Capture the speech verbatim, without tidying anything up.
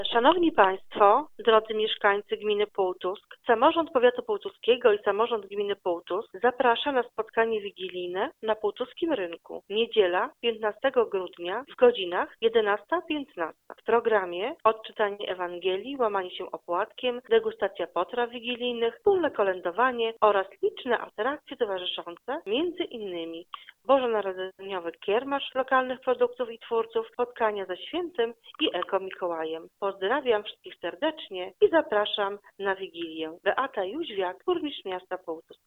Szanowni Państwo, drodzy mieszkańcy gminy Półtusk, samorząd powiatu półtuskiego i samorząd gminy Półtusk zaprasza na spotkanie wigilijne na Półtuskim Rynku. Niedziela, piętnastego grudnia w godzinach jedenasta piętnaście. W programie odczytanie Ewangelii, łamanie się opłatkiem, degustacja potraw wigilijnych, wspólne kolędowanie oraz liczne atrakcje towarzyszące, między innymi bożonarodzeniowy kiermasz lokalnych produktów i twórców, spotkania ze świętym i Eko Mikołajem. Pozdrawiam wszystkich serdecznie i zapraszam na Wigilię. Beata Jóźwiak, burmistrz miasta Półtusk.